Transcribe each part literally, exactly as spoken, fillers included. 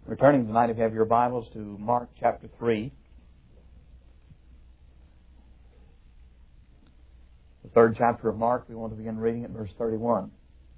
We're turning tonight, if you have your Bibles, to Mark chapter three. The third chapter of Mark. We want to begin reading at verse thirty-one.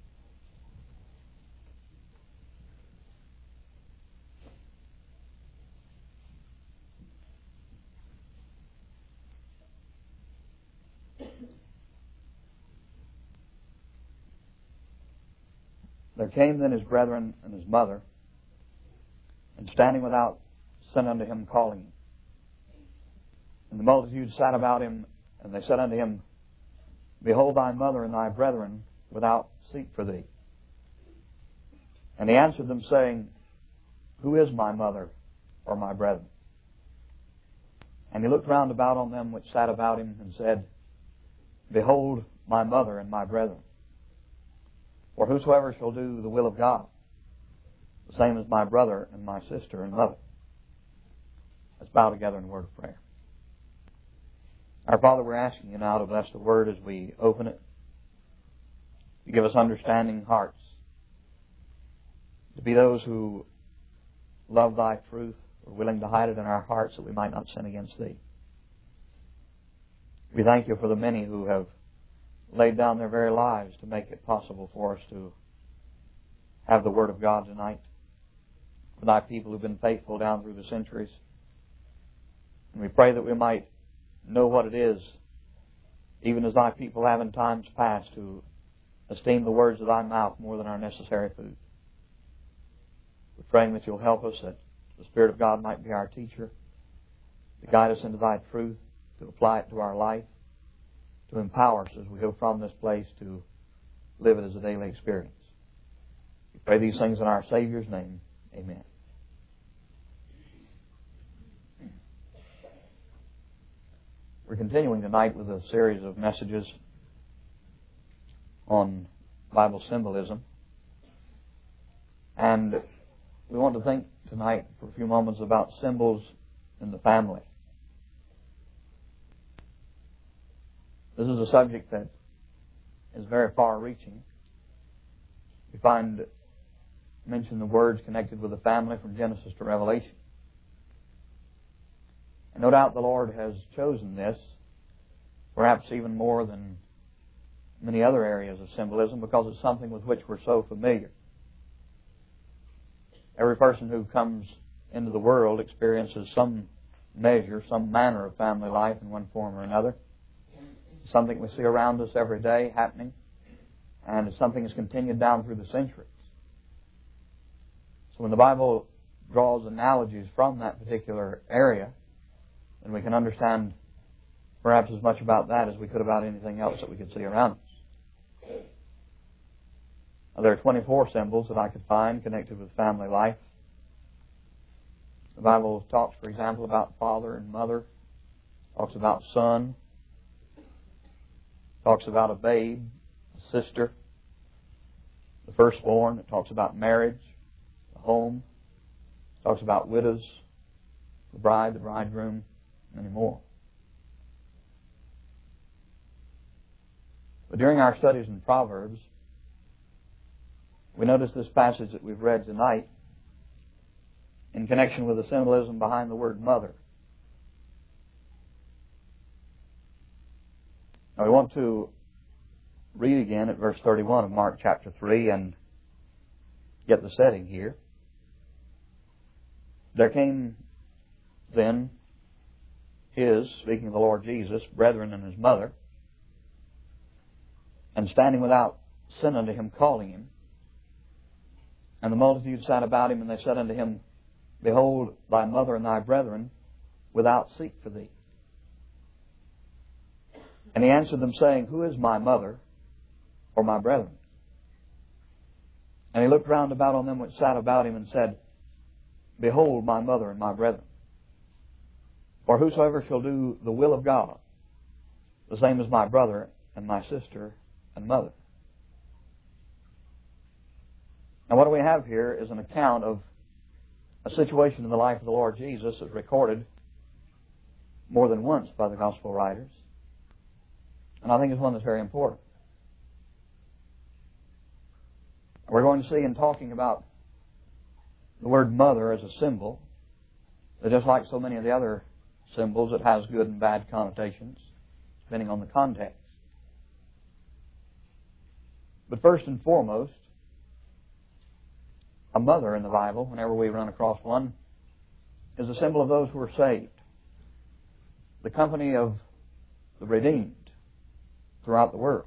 There came then his brethren and his mother, and standing without, sent unto him, calling him. And the multitude sat about him, and they said unto him, Behold, thy mother and thy brethren without seek for thee. And he answered them, saying, Who is my mother or my brethren? And he looked round about on them which sat about him, and said, Behold, my mother and my brethren. For whosoever shall do the will of God, the same as my brother and my sister and mother. Let's bow together in a word of prayer. Our Father, we're asking you now to bless the Word as we open it, to give us understanding hearts, to be those who love thy truth, are willing to hide it in our hearts that we might not sin against thee. We thank you for the many who have laid down their very lives to make it possible for us to have the Word of God tonight. For thy people who've been faithful down through the centuries. And we pray that we might know what it is, even as thy people have in times past, to esteem the words of thy mouth more than our necessary food. We're praying that you'll help us, that the Spirit of God might be our teacher, to guide us into thy truth, to apply it to our life, to empower us as we go from this place to live it as a daily experience. We pray these things in our Savior's name. Amen. We're continuing tonight with a series of messages on Bible symbolism. And we want to think tonight for a few moments about symbols in the family. This is a subject that is very far-reaching. We find mention the words connected with the family from Genesis to Revelation. And no doubt the Lord has chosen this, perhaps even more than many other areas of symbolism, because it's something with which we're so familiar. Every person who comes into the world experiences some measure, some manner of family life in one form or another. It's something we see around us every day happening, and it's something that's continued down through the centuries. So when the Bible draws analogies from that particular area, then we can understand perhaps as much about that as we could about anything else that we could see around us. Now, there are twenty-four symbols that I could find connected with family life. The Bible talks, for example, about father and mother, talks about son, talks about a babe, a sister, the firstborn. It talks about marriage, the home. It talks about widows, the bride, the bridegroom, many more. But during our studies in Proverbs, we notice this passage that we've read tonight in connection with the symbolism behind the word mother. Now we want to read again at verse thirty-one of Mark chapter three and get the setting here. There came then his, speaking of the Lord Jesus, brethren and his mother, and standing without, sent unto him, calling him. And the multitude sat about him, and they said unto him, Behold, thy mother and thy brethren without seek for thee. And he answered them, saying, Who is my mother or my brethren? And he looked round about on them which sat about him, and said, Behold, my mother and my brethren. For whosoever shall do the will of God, the same as my brother and my sister and mother. Now what we have here is an account of a situation in the life of the Lord Jesus that's recorded more than once by the Gospel writers. And I think it's one that's very important. We're going to see in talking about the word mother as a symbol, that just like so many of the other symbols, it has good and bad connotations, depending on the context. But first and foremost, a mother in the Bible, whenever we run across one, is a symbol of those who are saved. The company of the redeemed throughout the world.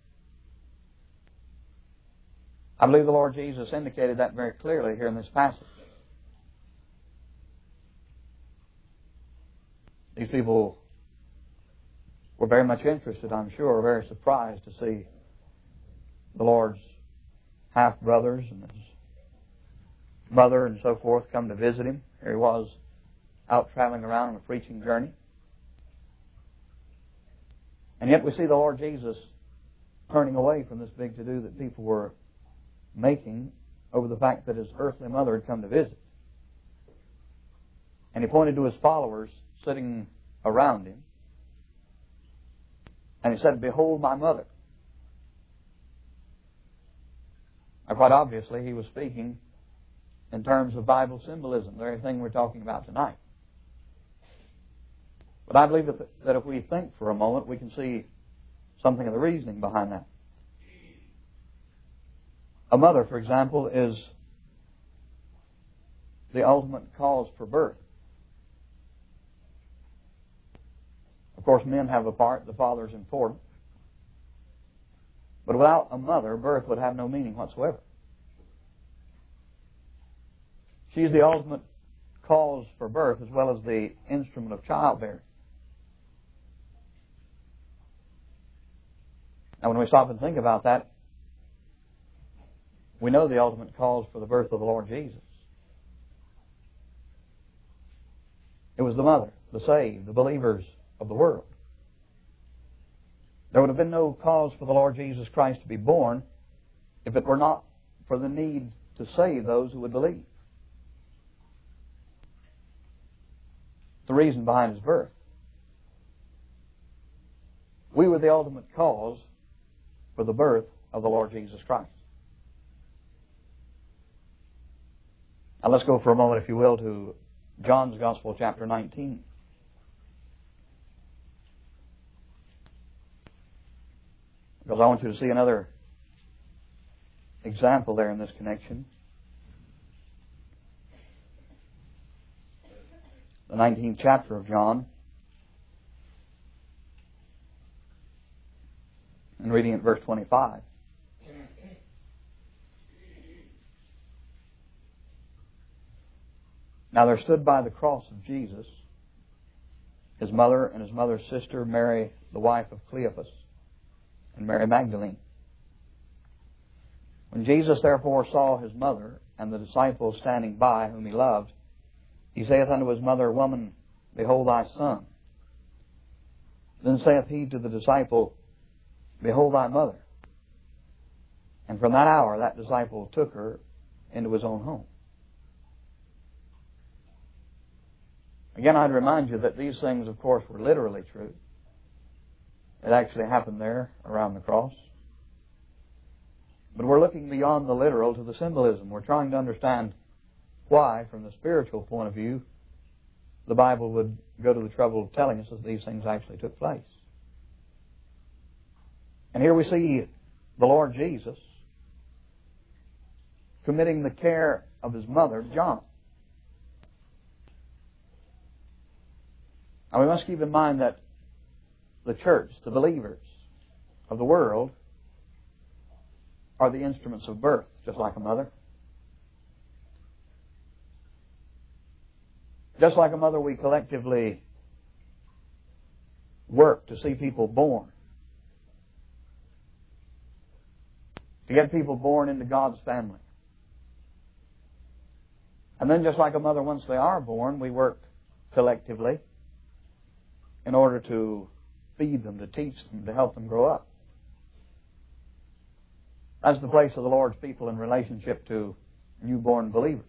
I believe the Lord Jesus indicated that very clearly here in this passage. These people were very much interested, I'm sure, very surprised to see the Lord's half-brothers and his mother and so forth come to visit him. Here he was out traveling around on a preaching journey. And yet we see the Lord Jesus turning away from this big to-do that people were making over the fact that his earthly mother had come to visit. And he pointed to his followers sitting around him. And he said, "Behold my mother." Now, quite obviously, he was speaking in terms of Bible symbolism, the very thing we're talking about tonight. But I believe that, that if we think for a moment, we can see something of the reasoning behind that. A mother, for example, is the ultimate cause for birth. Of course, men have a part. The father is important. But without a mother, birth would have no meaning whatsoever. She's the ultimate cause for birth as well as the instrument of childbearing. Now, when we stop and think about that, we know the ultimate cause for the birth of the Lord Jesus. It was the mother, the saved, the believers of the world. There would have been no cause for the Lord Jesus Christ to be born if it were not for the need to save those who would believe. The reason behind his birth. We were the ultimate cause for the birth of the Lord Jesus Christ. Now let's go for a moment, if you will, to John's Gospel, chapter nineteen. Because I want you to see another example there in this connection. The nineteenth chapter of John. And reading at verse twenty-five. Now there stood by the cross of Jesus his mother and his mother's sister, Mary, the wife of Cleophas, and Mary Magdalene. When Jesus therefore saw his mother and the disciples standing by, whom he loved, he saith unto his mother, Woman, behold thy son. Then saith he to the disciple, Behold thy mother. And from that hour that disciple took her into his own home. Again, I'd remind you that these things, of course, were literally true. It actually happened there around the cross. But we're looking beyond the literal to the symbolism. We're trying to understand why, from the spiritual point of view, the Bible would go to the trouble of telling us that these things actually took place. And here we see the Lord Jesus committing the care of his mother, John. Now we must keep in mind that the church, the believers of the world, are the instruments of birth, just like a mother. Just like a mother, we collectively work to see people born. To get people born into God's family. And then just like a mother, once they are born, we work collectively in order to feed them, to teach them, to help them grow up. That's the place of the Lord's people in relationship to newborn believers.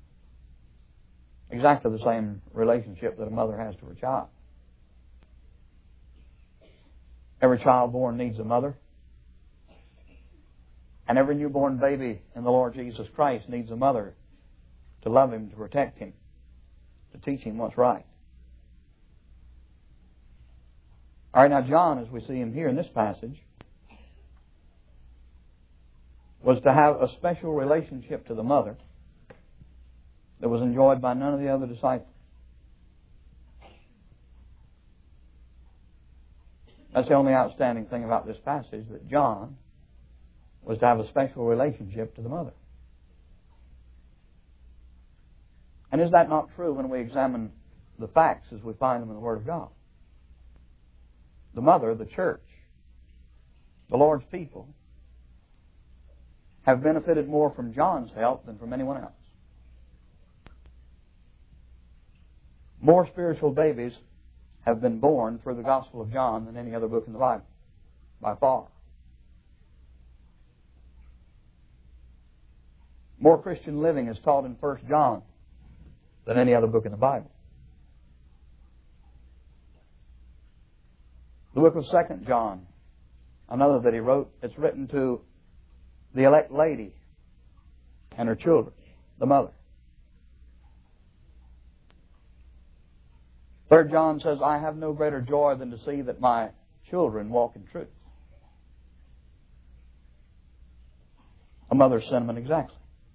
Exactly the same relationship that a mother has to her child. Every child born needs a mother. And every newborn baby in the Lord Jesus Christ needs a mother to love him, to protect him, to teach him what's right. All right, now John, as we see him here in this passage, was to have a special relationship to the mother that was enjoyed by none of the other disciples. That's the only outstanding thing about this passage, that John was to have a special relationship to the mother. And is that not true when we examine the facts as we find them in the Word of God? The mother, the church, the Lord's people, have benefited more from John's help than from anyone else. More spiritual babies have been born through the Gospel of John than any other book in the Bible, by far. More Christian living is taught in First John than any other book in the Bible. The book of Second John, another that he wrote, it's written to the elect lady and her children, the mother. Third John says, I have no greater joy than to see that my children walk in truth. A mother's sentiment exactly.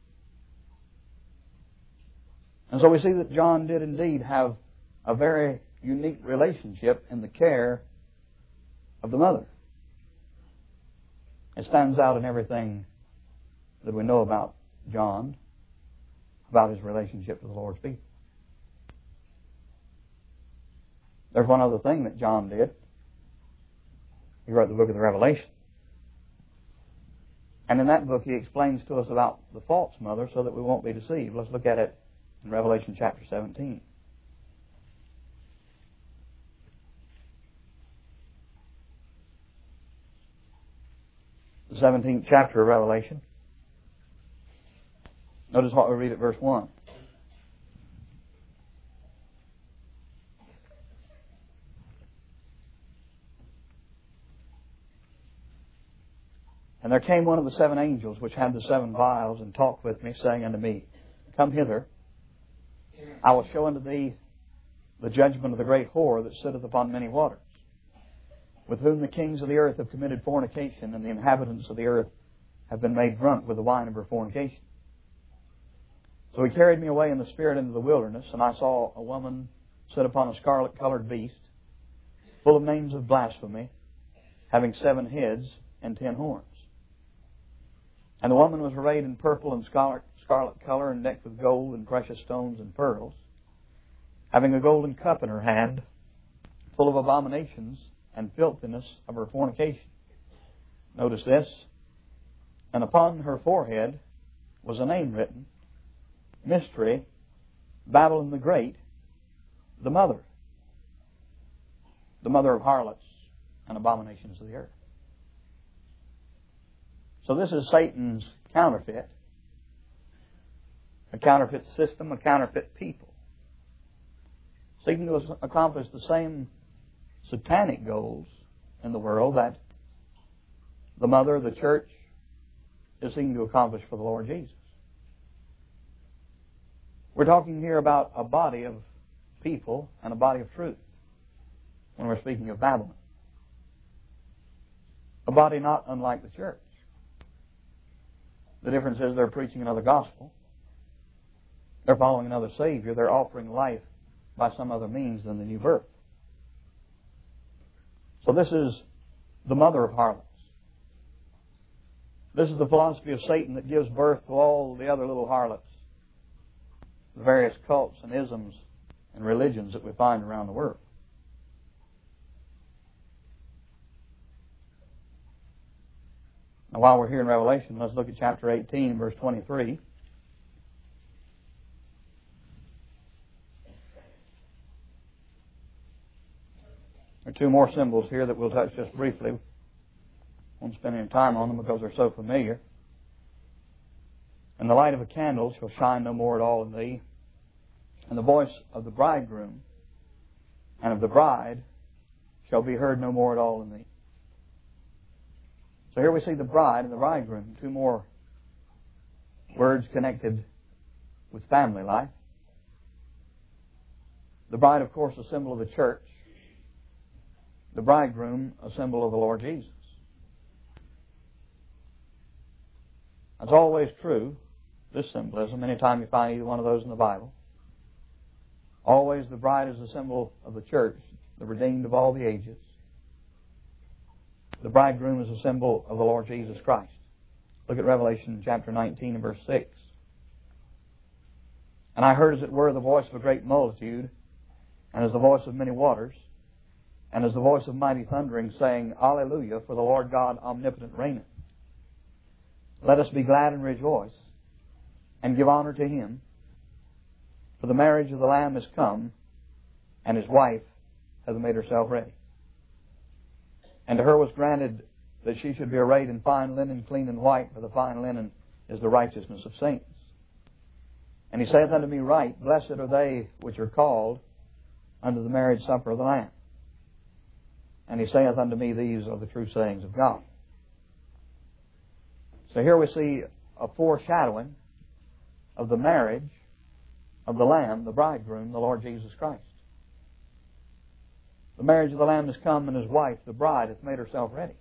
And so we see that John did indeed have a very unique relationship in the care of the mother. It stands out in everything that we know about John, about his relationship to the Lord's people. There's one other thing that John did. He wrote the book of the Revelation. And in that book he explains to us about the false mother so that we won't be deceived. Let's look at it in Revelation chapter seventeen. The seventeenth chapter of Revelation. Notice what we read at verse one. And there came one of the seven angels which had the seven vials, and talked with me, saying unto me, Come hither, I will show unto thee the judgment of the great whore that sitteth upon many waters, with whom the kings of the earth have committed fornication, and the inhabitants of the earth have been made drunk with the wine of her fornication. So he carried me away in the Spirit into the wilderness, and I saw a woman sit upon a scarlet-colored beast, full of names of blasphemy, having seven heads and ten horns. And the woman was arrayed in purple and scarlet, scarlet color, and decked with gold and precious stones and pearls, having a golden cup in her hand, full of abominations and filthiness of her fornication. Notice this. And upon her forehead was a name written, Mystery, Babylon the Great, the mother, the mother of harlots and abominations of the earth. So this is Satan's counterfeit, a counterfeit system, a counterfeit people, seeking to accomplish the same satanic goals in the world that the mother, the church, is seeking to accomplish for the Lord Jesus. We're talking here about a body of people and a body of truth when we're speaking of Babylon. A body not unlike the church. The difference is they're preaching another gospel. They're following another Savior. They're offering life by some other means than the new birth. So this is the mother of harlots. This is the philosophy of Satan that gives birth to all the other little harlots, the various cults and isms and religions that we find around the world. Now, while we're here in Revelation, let's look at chapter eighteen, verse twenty-three. There are two more symbols here that we'll touch just briefly. I won't spend any time on them because they're so familiar. And the light of a candle shall shine no more at all in thee, and the voice of the bridegroom and of the bride shall be heard no more at all in thee. So here we see the bride and the bridegroom, two more words connected with family life. The bride, of course, a symbol of the church. The bridegroom, a symbol of the Lord Jesus. That's always true, this symbolism, anytime you find either one of those in the Bible. Always the bride is a symbol of the church, the redeemed of all the ages. The bridegroom is a symbol of the Lord Jesus Christ. Look at Revelation chapter nineteen and verse six. And I heard as it were the voice of a great multitude, and as the voice of many waters, and as the voice of mighty thundering, saying, Alleluia, for the Lord God omnipotent reigneth. Let us be glad and rejoice, and give honor to Him, for the marriage of the Lamb is come, and His wife hath made herself ready. And to her was granted that she should be arrayed in fine linen, clean and white, for the fine linen is the righteousness of saints. And He saith unto me, Right, blessed are they which are called unto the marriage supper of the Lamb. And He saith unto me, These are the true sayings of God. So here we see a foreshadowing of the marriage of the Lamb, the bridegroom, the Lord Jesus Christ. The marriage of the Lamb is come, and His wife, the bride, hath made herself ready.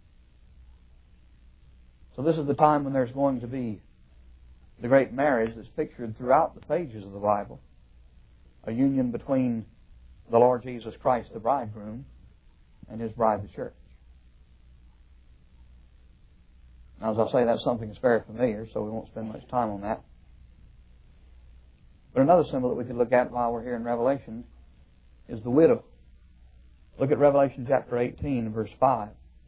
So this is the time when there's going to be the great marriage that's pictured throughout the pages of the Bible. A union between the Lord Jesus Christ, the bridegroom, and His bride, the church. Now, as I say, that's something that's very familiar, so we won't spend much time on that. But another symbol that we could look at while we're here in Revelation is the widow. Look at Revelation chapter eighteen, verse five.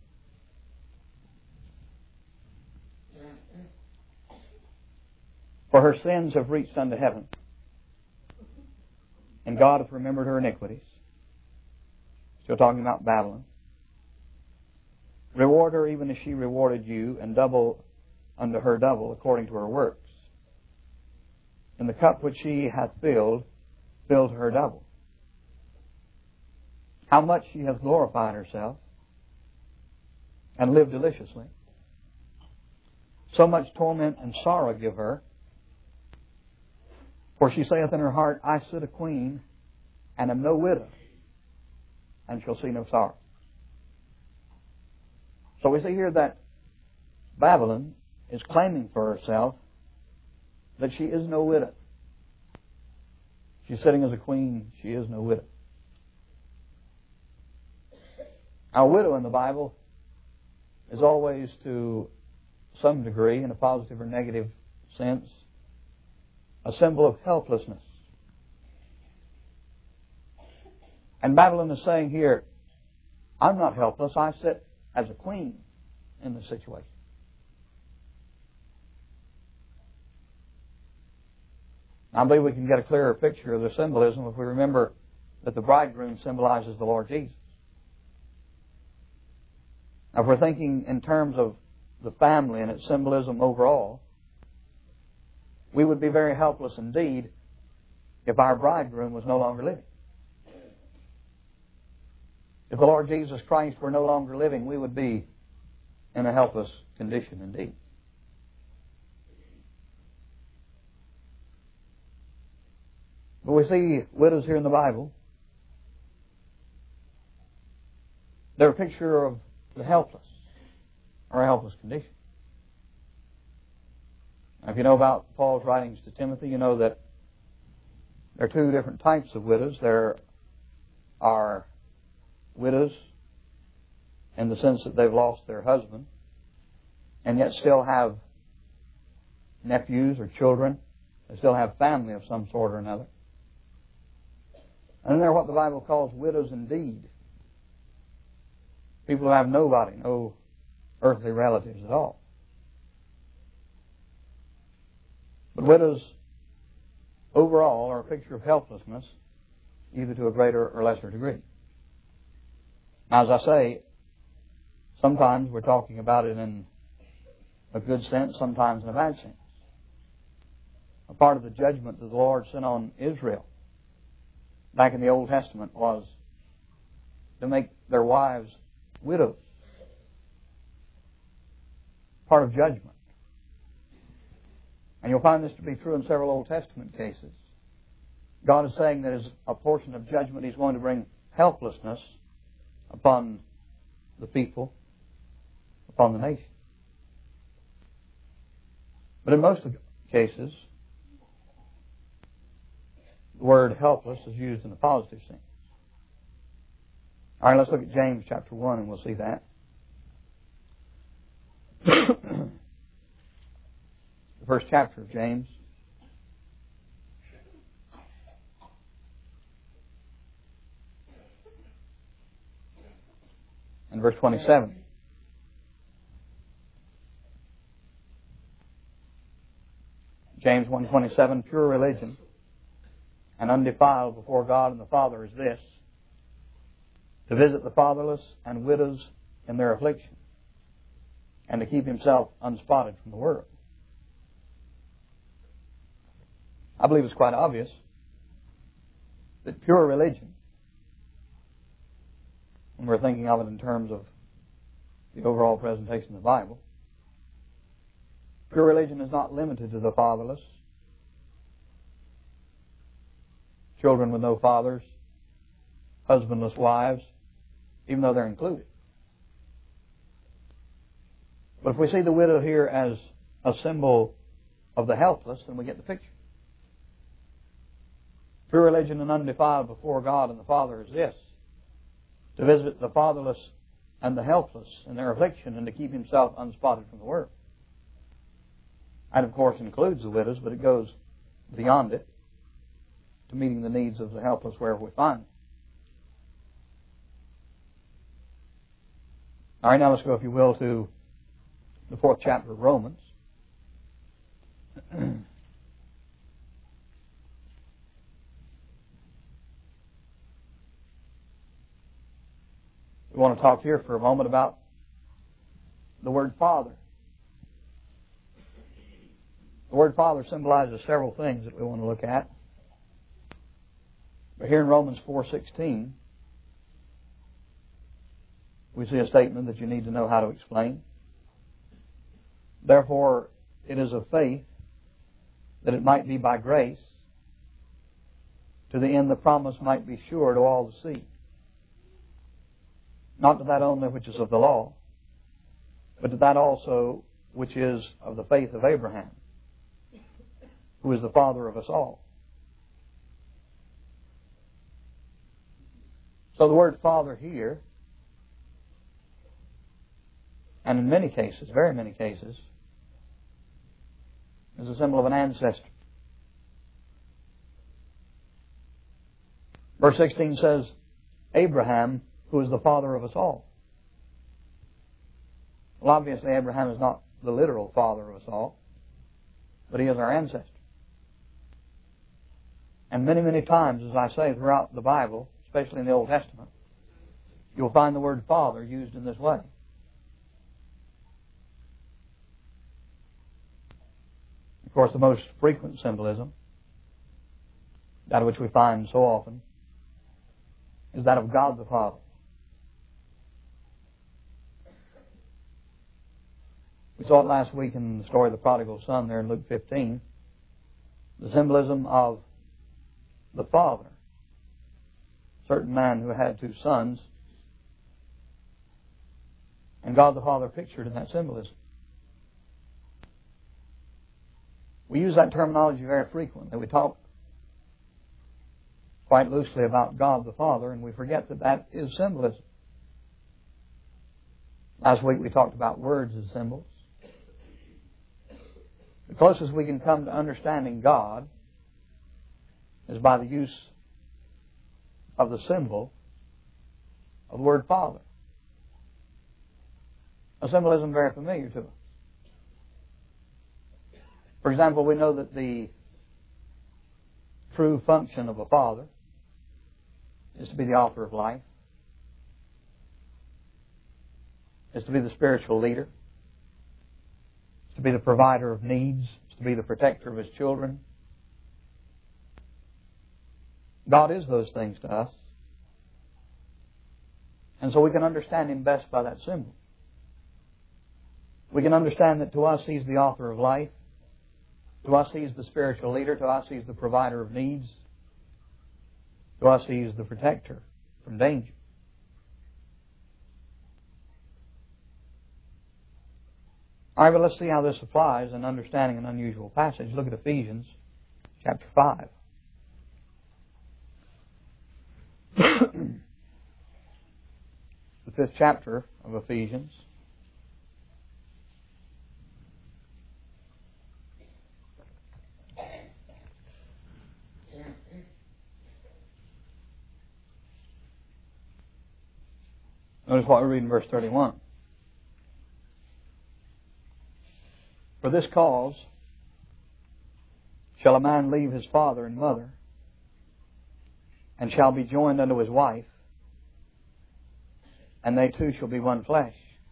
For her sins have reached unto heaven, and God hath remembered her iniquities. Still talking about Babylon. Reward her even as she rewarded you, and double unto her double according to her works. And the cup which she hath filled, filled her double. How much she hath glorified herself, and lived deliciously. So much torment and sorrow give her. For she saith in her heart, I sit a queen, and am no widow, and shall see no sorrow. So we see here that Babylon is claiming for herself that she is no widow. She's sitting as a queen. She is no widow. Our widow in the Bible is always, to some degree, in a positive or negative sense, a symbol of helplessness. And Babylon is saying here, I'm not helpless. I sit as a queen in this situation. I believe we can get a clearer picture of the symbolism if we remember that the bridegroom symbolizes the Lord Jesus. Now, if we're thinking in terms of the family and its symbolism overall, we would be very helpless indeed if our bridegroom was no longer living. If the Lord Jesus Christ were no longer living, we would be in a helpless condition indeed. But we see widows here in the Bible. They're a picture of the helpless, or a helpless condition. Now, if you know about Paul's writings to Timothy, you know that there are two different types of widows. There are widows in the sense that they've lost their husband and yet still have nephews or children. They still have family of some sort or another. And then there are what the Bible calls widows indeed. People who have nobody, no earthly relatives at all. But widows overall are a picture of helplessness, either to a greater or lesser degree. Now, as I say, sometimes we're talking about it in a good sense, sometimes in a bad sense. A part of the judgment that the Lord sent on Israel back in the Old Testament was to make their wives widows. Part of judgment. And you'll find this to be true in several Old Testament cases. God is saying that as a portion of judgment, He's going to bring helplessness upon the people, upon the nation. But in most of the cases, the word helpless is used in a positive sense. All right, let's look at James chapter one and we'll see that. The first chapter of James. And verse twenty-seven. James one twenty-seven, pure religion and undefiled before God and the Father is this, to visit the fatherless and widows in their affliction, and to keep himself unspotted from the world. I believe it's quite obvious that pure religion, when we're thinking of it in terms of the overall presentation of the Bible, pure religion is not limited to the fatherless, children with no fathers, husbandless wives, even though they're included. But if we see the widow here as a symbol of the helpless, then we get the picture. Pure religion and undefiled before God and the Father is this, to visit the fatherless and the helpless in their affliction and to keep himself unspotted from the world. That, of course, includes the widows, but it goes beyond it to meeting the needs of the helpless wherever we find them. All right, now let's go, if you will, to the fourth chapter of Romans. We want to talk here for a moment about the word Father. The word Father symbolizes several things that we want to look at. But here in Romans four sixteen, we see a statement that you need to know how to explain. Therefore, it is of faith that it might be by grace, to the end the promise might be sure to all the seed. Not to that only which is of the law, but to that also which is of the faith of Abraham, who is the father of us all. So the word Father here, and in many cases, very many cases, is a symbol of an ancestor. Verse sixteen says, Abraham, who is the father of us all. Well, obviously Abraham is not the literal father of us all, but he is our ancestor. And many, many times, as I say, throughout the Bible, especially in the Old Testament, you'll find the word Father used in this way. Of course, the most frequent symbolism, that which we find so often, is that of God the Father. We saw it last week in the story of the prodigal son there in Luke fifteen. The symbolism of the father. A certain man who had two sons. And God the Father pictured in that symbolism. We use that terminology very frequently. We talk quite loosely about God the Father, and we forget that that is symbolism. Last week we talked about words as symbols. The closest we can come to understanding God is by the use of the symbol of the word Father. A symbolism very familiar to us. For example, we know that the true function of a father is to be the author of life, is to be the spiritual leader, is to be the provider of needs, is to be the protector of his children. God is those things to us. And so we can understand Him best by that symbol. We can understand that to us He's the author of life. To us, He's the spiritual leader. To us, He's the provider of needs. To us, He is the protector from danger. All right, but let's see how this applies in understanding an unusual passage. Look at Ephesians chapter five. The fifth chapter of Ephesians. Notice what we read in verse thirty-one. For this cause shall a man leave his father and mother, and shall be joined unto his wife, and they two shall be one flesh.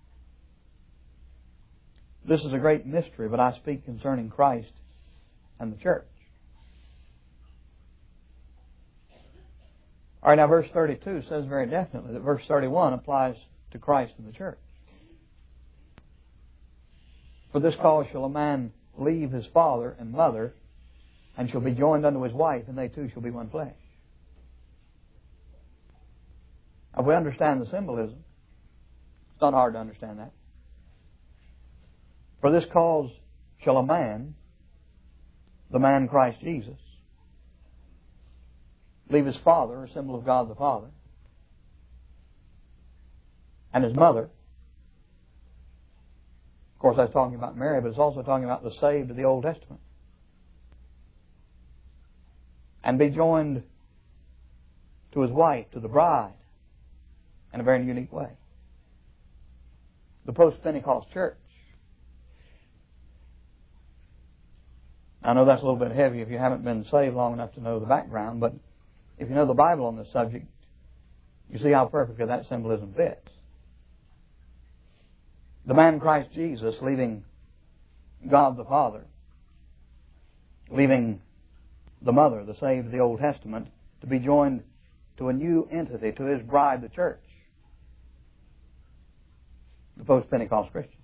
This is a great mystery, but I speak concerning Christ and the church. All right, now verse thirty-two says very definitely that verse thirty-one applies to Christ and the church. For this cause shall a man leave his father and mother, and shall be joined unto his wife, and they two shall be one flesh. Now, if we understand the symbolism, it's not hard to understand that. For this cause shall a man, the man Christ Jesus, leave his father, a symbol of God the Father, and his mother. Of course, that's talking about Mary, but it's also talking about the saved of the Old Testament. And be joined to his wife, to the bride, in a very unique way. The post-Pentecost church. I know that's a little bit heavy if you haven't been saved long enough to know the background, but if you know the Bible on this subject, you see how perfectly that symbolism fits. The man Christ Jesus leaving God the Father, leaving the mother, the saved of the Old Testament, to be joined to a new entity, to his bride, the church, the post-Pentecost Christians.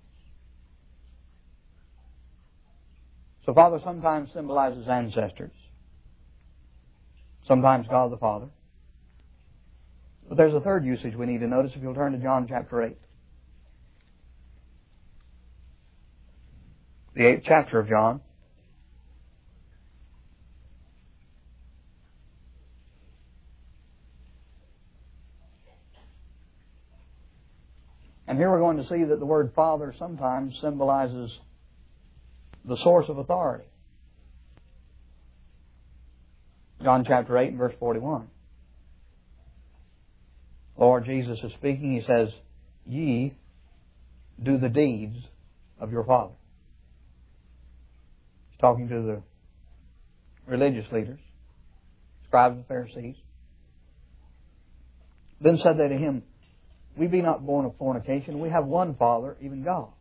So Father sometimes symbolizes ancestors, sometimes God the Father. But there's a third usage we need to notice if you'll turn to John chapter eight. The eighth chapter of John. And here we're going to see that the word Father sometimes symbolizes the source of authority. John chapter eight and verse forty-one. Lord Jesus is speaking. He says, "Ye do the deeds of your Father." He's talking to the religious leaders, scribes and Pharisees. Then said they to him, "We be not born of fornication. We have one Father, even God."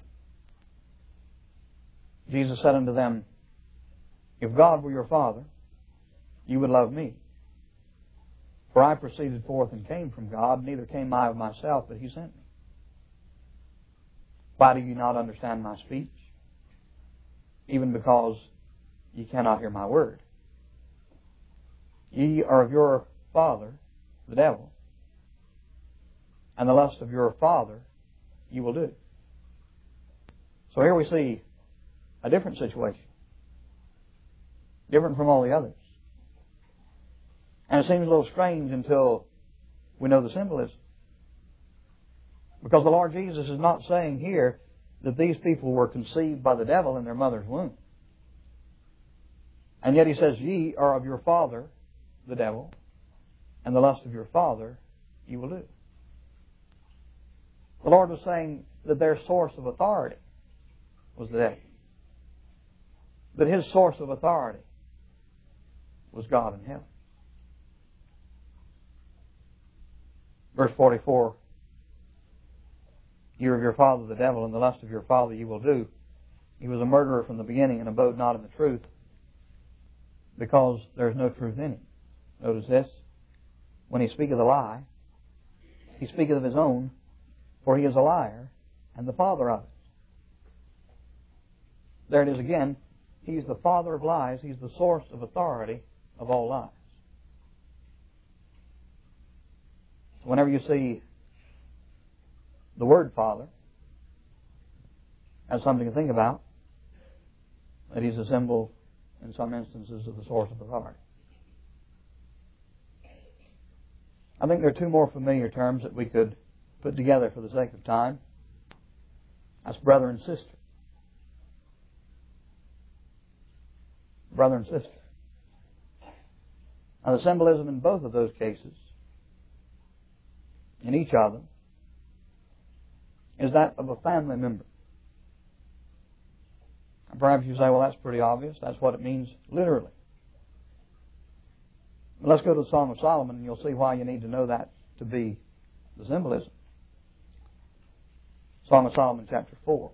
Jesus said unto them, "If God were your Father, you would love me. For I proceeded forth and came from God, neither came I of myself, but He sent me. Why do you not understand my speech? Even because ye cannot hear my word. Ye are of your father, the devil, and the lust of your father you will do." So here we see a different situation, different from all the others. And it seems a little strange until we know the symbolism. Because the Lord Jesus is not saying here that these people were conceived by the devil in their mother's womb. And yet He says, "Ye are of your father, the devil, and the lust of your father you will do." The Lord was saying that their source of authority was the devil. That His source of authority was God in heaven. Verse forty-four, "You are of your father the devil, and the lust of your father you will do. He was a murderer from the beginning, and abode not in the truth, because there is no truth in him." Notice this. When he speaketh a lie, he speaketh of his own, for he is a liar, and the father of it. There it is again. He's the father of lies. He's the source of authority of all lies. So whenever you see the word Father, that's something to think about, that He's a symbol in some instances of the source of authority. I think there are two more familiar terms that we could put together for the sake of time. That's brother and sister. Brother and sister. Now the symbolism in both of those cases, in each of them, is that of a family member. And perhaps you say, well, that's pretty obvious. That's what it means literally. But let's go to the Song of Solomon and you'll see why you need to know that to be the symbolism. Song of Solomon, chapter four.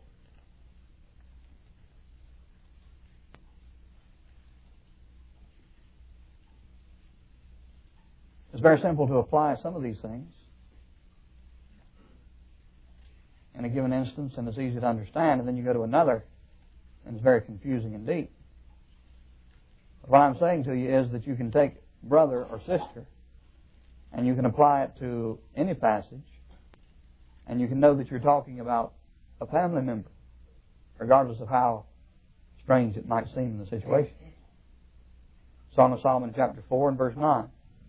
It's very simple to apply some of these things in a given instance, and it's easy to understand, and then you go to another, and it's very confusing indeed. But what I'm saying to you is that you can take brother or sister, and you can apply it to any passage, and you can know that you're talking about a family member, regardless of how strange it might seem in the situation. Song of Solomon, chapter four, and verse nine.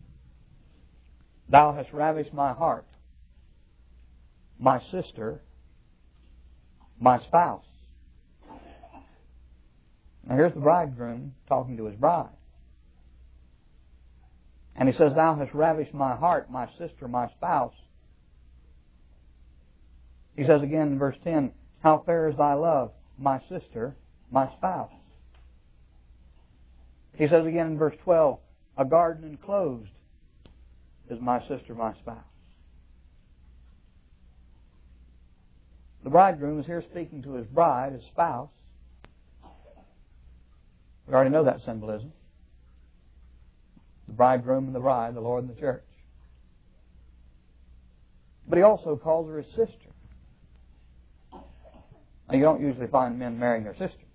Thou hast ravished my heart, my sister, my spouse. Now here's the bridegroom talking to his bride. And he says, thou hast ravished my heart, my sister, my spouse. He says again in verse ten, how fair is thy love, my sister, my spouse. He says again in verse twelve, a garden enclosed is my sister, my spouse. The bridegroom is here speaking to his bride, his spouse. We already know that symbolism. The bridegroom and the bride, the Lord and the church. But he also calls her his sister. Now, you don't usually find men marrying their sisters.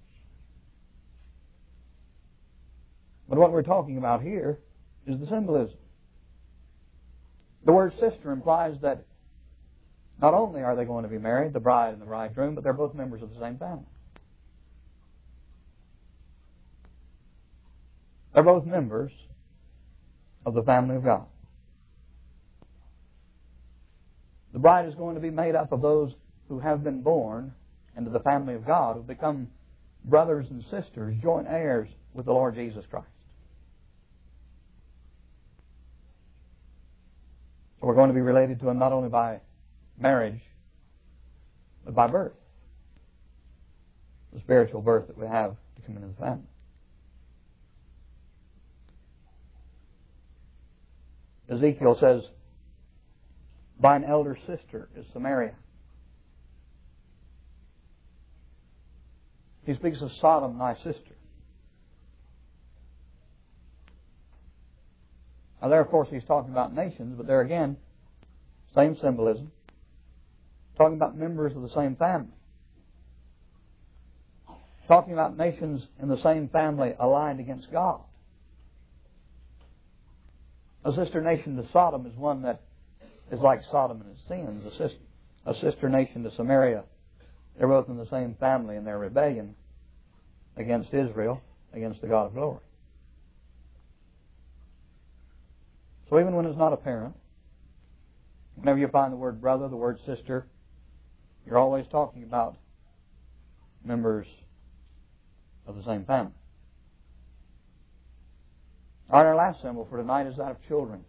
But what we're talking about here is the symbolism. The word sister implies that not only are they going to be married, the bride and the bridegroom, but they're both members of the same family. They're both members of the family of God. The bride is going to be made up of those who have been born into the family of God, who become brothers and sisters, joint heirs with the Lord Jesus Christ. So we're going to be related to Him not only by marriage, but by birth. The spiritual birth that we have to come into the family. Ezekiel says, thine elder sister is Samaria. He speaks of Sodom, thy sister. Now there, of course, he's talking about nations, but there again, same symbolism. Talking about members of the same family. Talking about nations in the same family aligned against God. A sister nation to Sodom is one that is like Sodom and its sins. A sister, a sister nation to Samaria, they're both in the same family in their rebellion against Israel, against the God of glory. So even when it's not apparent, whenever you find the word brother, the word sister, you're always talking about members of the same family. All right, our last symbol for tonight is that of children.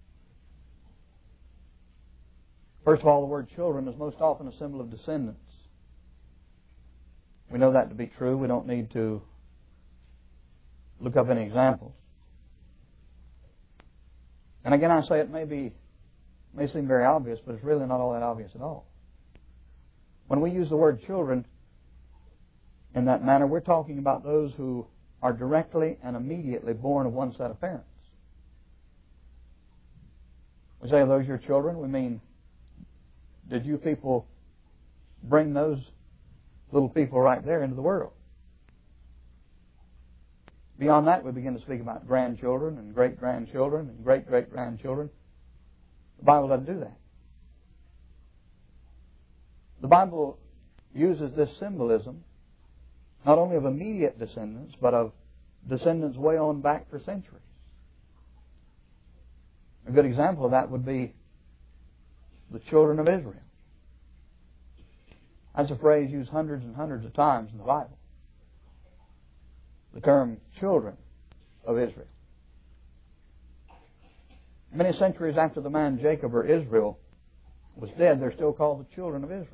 First of all, the word children is most often a symbol of descendants. We know that to be true. We don't need to look up any examples. And again, I say it may be, may seem very obvious, but it's really not all that obvious at all. When we use the word children in that manner, we're talking about those who are directly and immediately born of one set of parents. We say, are those your children? We mean, did you people bring those little people right there into the world? Beyond that, we begin to speak about grandchildren and great-grandchildren and great-great-grandchildren. The Bible doesn't do that. The Bible uses this symbolism not only of immediate descendants, but of descendants way on back for centuries. A good example of that would be the children of Israel. That's a phrase used hundreds and hundreds of times in the Bible. The term children of Israel. Many centuries after the man Jacob or Israel was dead, they're still called the children of Israel.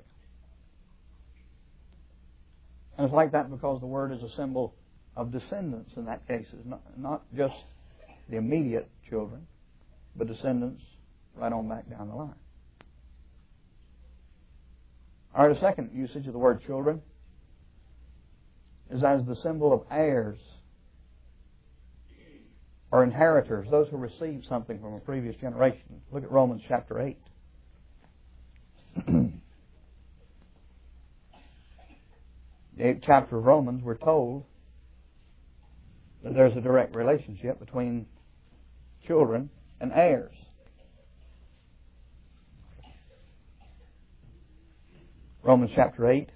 And it's like that because the word is a symbol of descendants in that case. It's not, not just the immediate children, but descendants right on back down the line. All right, a second usage of the word children is as the symbol of heirs or inheritors, those who receive something from a previous generation. Look at Romans chapter eight. The eighth chapter of Romans, we're told that there's a direct relationship between children and heirs. Romans chapter eight.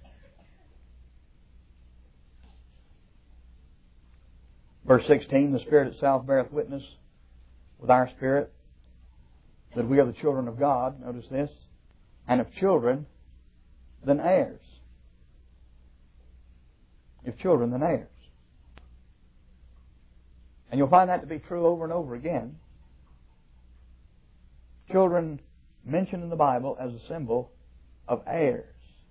Verse sixteen, the Spirit itself beareth witness with our spirit that we are the children of God. Notice this. And if children, then heirs. If children, then heirs. And you'll find that to be true over and over again. Children mentioned in the Bible as a symbol of heirs.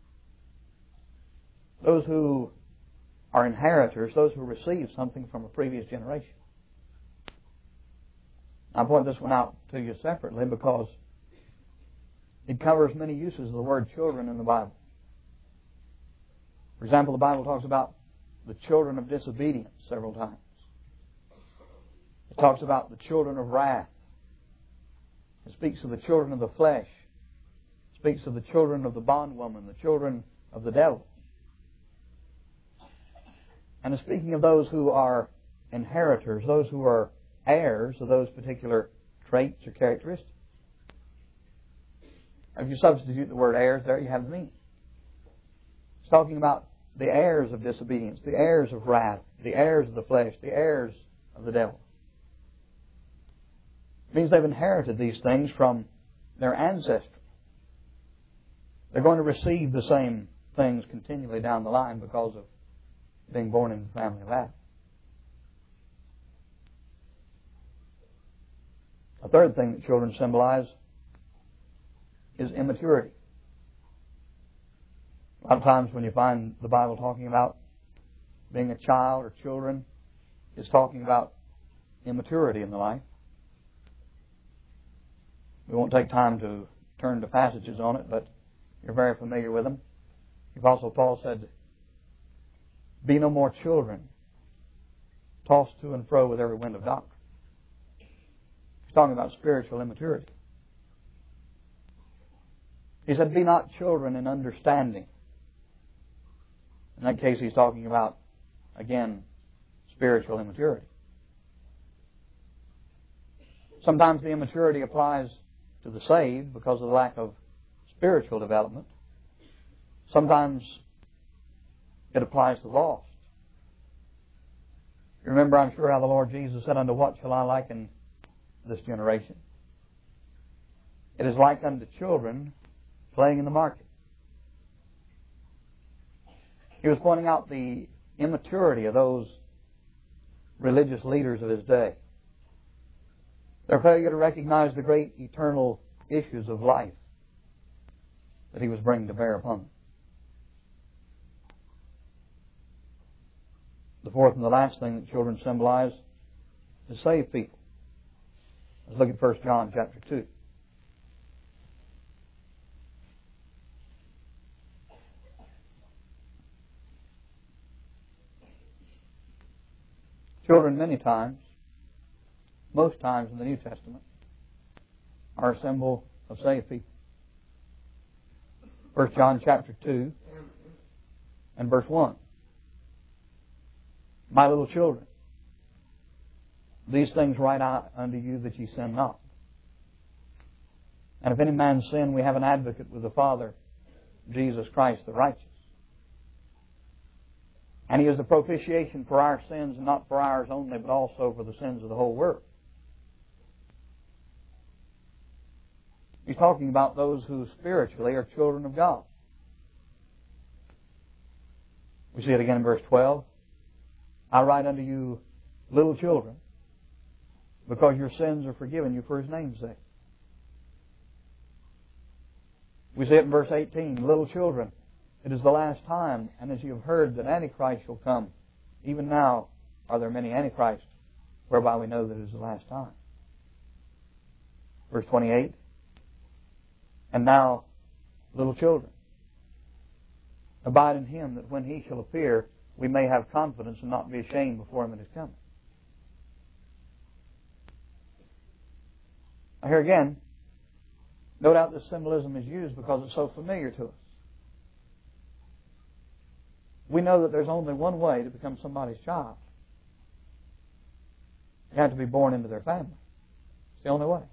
Those who are inheritors, those who receive something from a previous generation. I point this one out to you separately because it covers many uses of the word children in the Bible. For example, the Bible talks about the children of disobedience several times. It talks about the children of wrath. It speaks of the children of the flesh. It speaks of the children of the bondwoman, the children of the devil. And it's speaking of those who are inheritors, those who are heirs of those particular traits or characteristics. If you substitute the word heirs there, you have the meaning. It's talking about the heirs of disobedience, the heirs of wrath, the heirs of the flesh, the heirs of the devil. It means they've inherited these things from their ancestry. They're going to receive the same things continually down the line because of being born in the family of Adam. A third thing that children symbolize is immaturity. A lot of times when you find the Bible talking about being a child or children, it's talking about immaturity in the life. We won't take time to turn to passages on it, but you're very familiar with them. The Apostle Paul said, "Be no more children, tossed to and fro with every wind of doctrine." He's talking about spiritual immaturity. He said, "Be not children in understanding." In that case, he's talking about, again, spiritual immaturity. Sometimes the immaturity applies to the saved because of the lack of spiritual development. Sometimes it applies to the lost. You remember, I'm sure, how the Lord Jesus said, "Unto what shall I liken this generation? It is like unto children playing in the market." He was pointing out the immaturity of those religious leaders of his day. Their failure to recognize the great eternal issues of life that he was bringing to bear upon them. The fourth and the last thing that children symbolize is saved people. Let's look at First John chapter two. Children many times, most times in the New Testament, are a symbol of saved people. First John chapter two and verse one. "My little children, These things write I unto you that ye sin not. And if any man sin, we have an advocate with the Father, Jesus Christ the righteous. And He is the propitiation for our sins, and not for ours only, but also for the sins of the whole world. He's talking about those who spiritually are children of God. We see it again in verse twelve. I write unto you, little children, because your sins are forgiven you for His name's sake. We see it in verse eighteen. Little children, it is the last time, and as you have heard that Antichrist shall come, even now are there many Antichrists, whereby we know that it is the last time. Verse twenty-eight. And now, little children, abide in Him, that when He shall appear, we may have confidence and not be ashamed before Him in His coming. Now here again, no doubt this symbolism is used because it's so familiar to us. We know that there's only one way to become somebody's child. You have to be born into their family. It's the only way.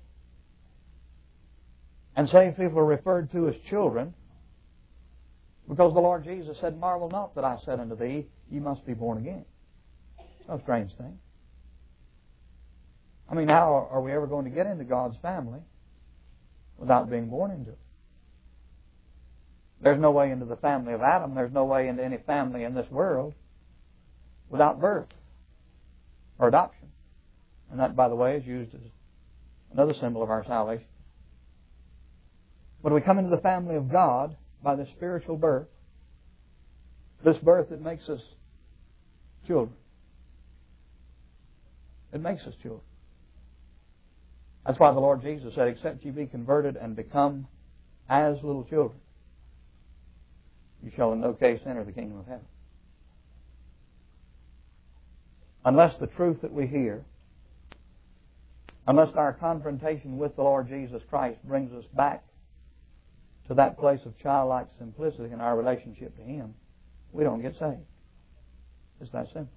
And saved people are referred to as children because the Lord Jesus said, marvel not that I said unto thee, ye must be born again. It's no strange thing. I mean, how are we ever going to get into God's family without being born into it? There's no way into the family of Adam. There's no way into any family in this world without birth or adoption. And that, by the way, is used as another symbol of our salvation. When we come into the family of God by the spiritual birth, this birth that makes us children. It makes us children. That's why the Lord Jesus said, except ye be converted and become as little children, you shall in no case enter the kingdom of heaven. Unless the truth that we hear, unless our confrontation with the Lord Jesus Christ brings us back to that place of childlike simplicity in our relationship to Him, we don't get saved. It's that simple.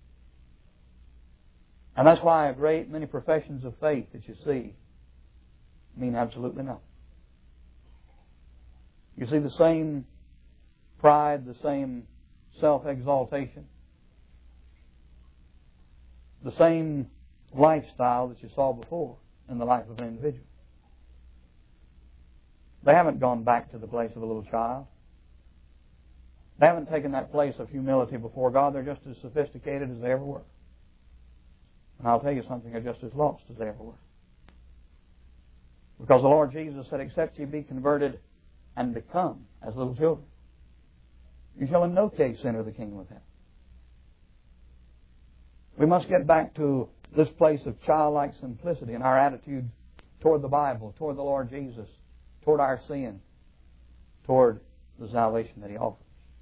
And that's why a great many professions of faith that you see mean absolutely nothing. You see the same pride, the same self-exaltation, the same lifestyle that you saw before in the life of an individual. They haven't gone back to the place of a little child. They haven't taken that place of humility before God. They're just as sophisticated as they ever were. And I'll tell you something, they're just as lost as they ever were. Because the Lord Jesus said, except ye be converted and become as little children, you shall in no case enter the kingdom of heaven. We must get back to this place of childlike simplicity in our attitude toward the Bible, toward the Lord Jesus, toward our sin, toward the salvation that He offers.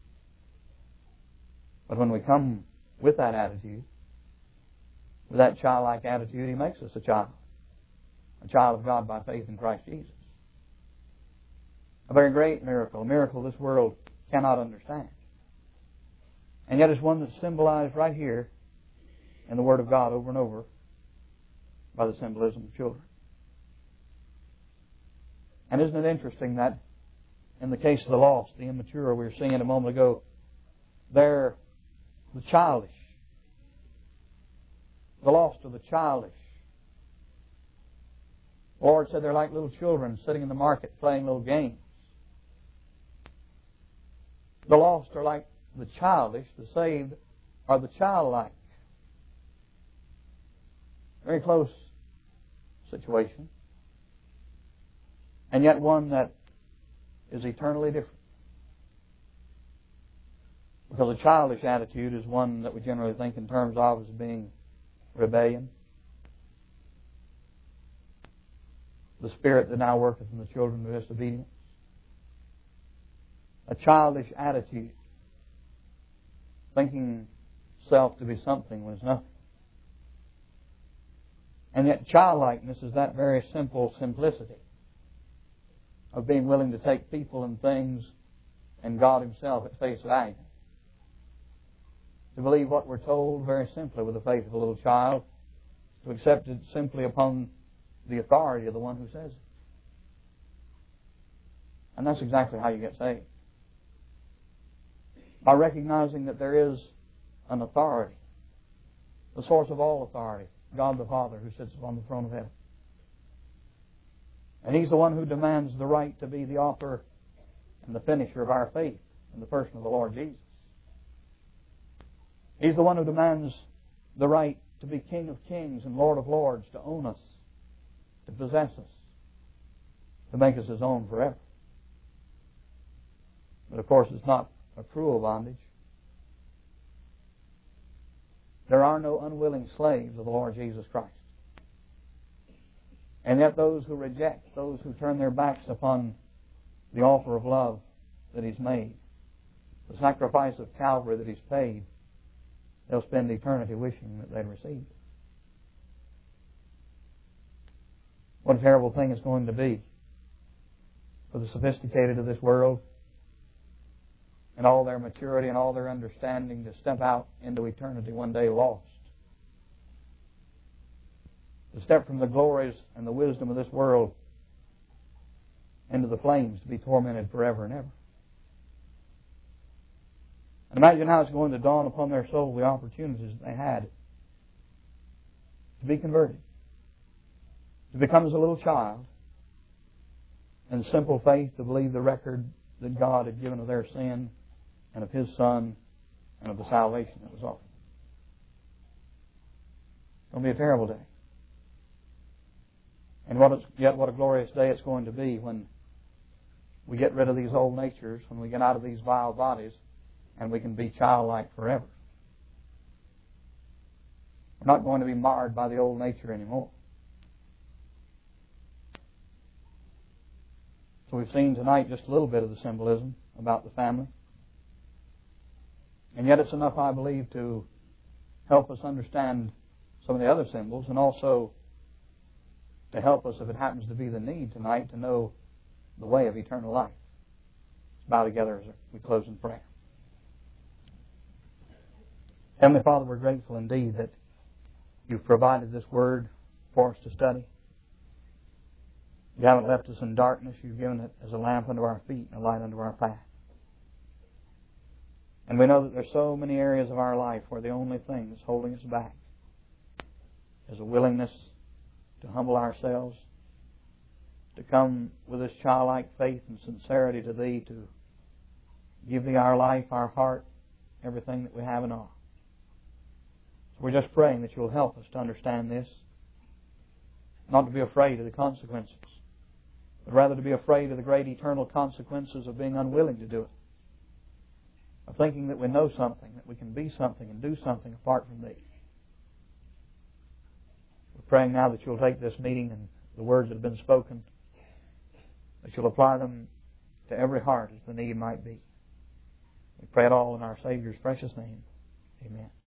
But when we come with that attitude, with that childlike attitude, He makes us a child. A child of God by faith in Christ Jesus. A very great miracle, a miracle this world cannot understand. And yet it's one that's symbolized right here in the Word of God over and over by the symbolism of children. And isn't it interesting that in the case of the lost, the immature, we were seeing it a moment ago, they're the childish. The lost are the childish. The Lord said they're like little children sitting in the market playing little games. The lost are like the childish. The saved are the childlike. Very close situation. And yet one that is eternally different. Because a childish attitude is one that we generally think in terms of as being rebellion. The spirit that now worketh in the children of disobedience. A childish attitude, thinking self to be something when it's nothing. And yet childlikeness is that very simple simplicity of being willing to take people and things and God Himself at face value. To believe what we're told very simply with the faith of a little child, to accept it simply upon the authority of the one who says it. And that's exactly how you get saved. By recognizing that there is an authority, the source of all authority, God the Father, who sits upon the throne of heaven. And He's the one who demands the right to be the author and the finisher of our faith in the person of the Lord Jesus. He's the one who demands the right to be King of kings and Lord of lords, to own us, to possess us, to make us His own forever. But of course, it's not a cruel bondage. There are no unwilling slaves of the Lord Jesus Christ. And yet those who reject, those who turn their backs upon the offer of love that He's made, the sacrifice of Calvary that He's paid, they'll spend eternity wishing that they'd received it. What a terrible thing it's going to be for the sophisticated of this world and all their maturity and all their understanding to step out into eternity one day lost. To step from the glories and the wisdom of this world into the flames to be tormented forever and ever. And imagine how it's going to dawn upon their soul the opportunities that they had to be converted, to become as a little child, in simple faith to believe the record that God had given of their sin and of His Son and of the salvation that was offered. It's going to be a terrible day. And what it's, yet what a glorious day it's going to be when we get rid of these old natures, when we get out of these vile bodies, and we can be childlike forever. We're not going to be marred by the old nature anymore. So we've seen tonight just a little bit of the symbolism about the family. And yet it's enough, I believe, to help us understand some of the other symbols, and also to help us, if it happens to be the need tonight, to know the way of eternal life. Let's bow together as we close in prayer. Heavenly Father, we're grateful indeed that You've provided this Word for us to study. You haven't left us in darkness. You've given it as a lamp unto our feet and a light unto our path. And we know that there's so many areas of our life where the only thing that's holding us back is a willingness to humble ourselves, to come with this childlike faith and sincerity to Thee, to give Thee our life, our heart, everything that we have and are. So we're just praying that You'll help us to understand this, not to be afraid of the consequences, but rather to be afraid of the great eternal consequences of being unwilling to do it, of thinking that we know something, that we can be something and do something apart from Thee. We're praying now that You'll take this meeting and the words that have been spoken, that You'll apply them to every heart as the need might be. We pray it all in our Savior's precious name. Amen.